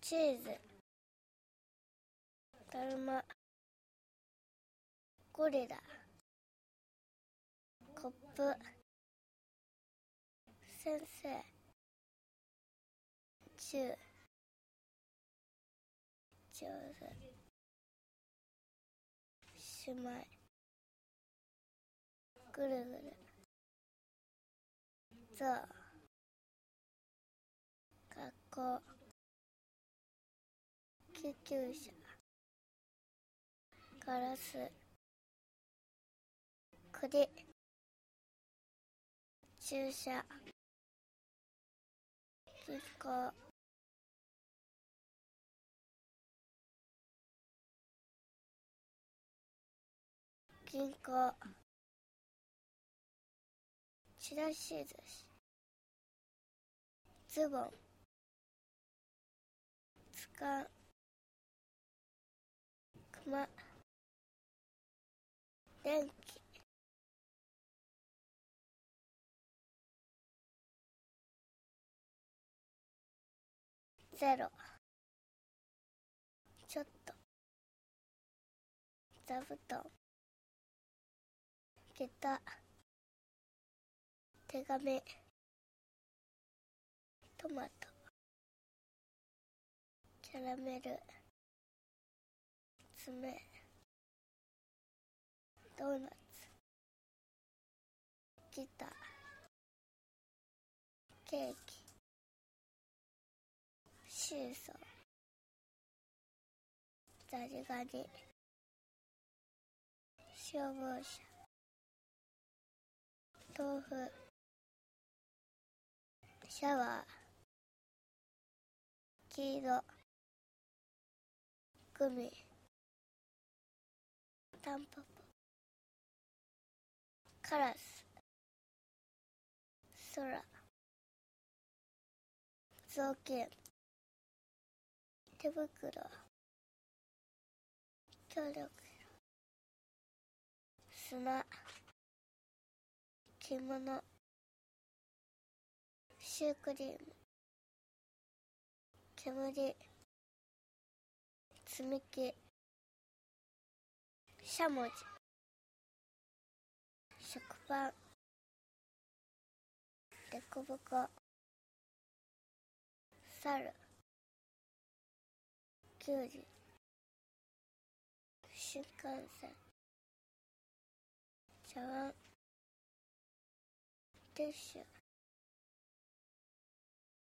チーズ、だるま、ゴリラ、コップ、先生、銃、上手、しまい、ぐるぐる、ゾウ、学校、救急車、ガラス、栗、注射、銀行、銀行、ちらし寿司、ズボン、図鑑、熊、電気、ゼロ、ちょっと、座布団、下駄、手紙、トマト、キャラメル、爪、ドーナツ、ギター、ケーキ、シーソー、ザリガニ、消防車、豆腐、シャワー、黄色、グミ、タンポポ、カラス、空、雑巾、手袋、協力、砂、着物、シュークリーム、煙、積み木、しゃもじ、食パン、でこぼこ、猿、きゅうり、新幹線、茶碗、ティッシュ、